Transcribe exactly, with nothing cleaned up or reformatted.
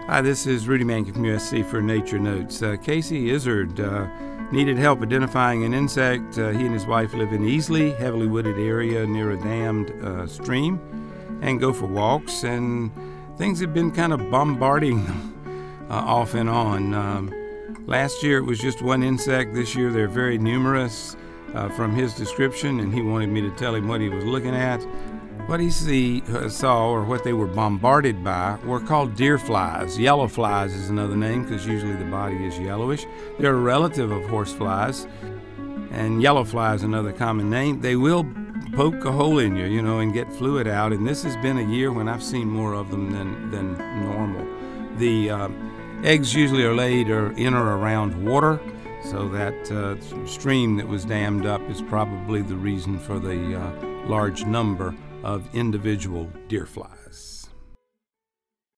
Hi, this is Rudy Mankin from U S C for Nature Notes. Uh, Casey Izzard uh, needed help identifying an insect. Uh, he and his wife live in Easley, heavily wooded area near a dammed uh, stream, and go for walks, and things have been kind of bombarding them uh, off and on. Um, last year it was just one insect. This year they're very numerous uh, from his description, and he wanted me to tell him what he was looking at. What he see, uh, saw, or what they were bombarded by, were called deer flies. Yellow flies is another name because usually the body is yellowish. They're a relative of horse flies, and yellow fly is another common name. They will poke a hole in you, you know, and get fluid out, and this has been a year when I've seen more of them than, than normal. The uh, eggs usually are laid or in or around water, so that uh, stream that was dammed up is probably the reason for the uh, large number of individual deer flies.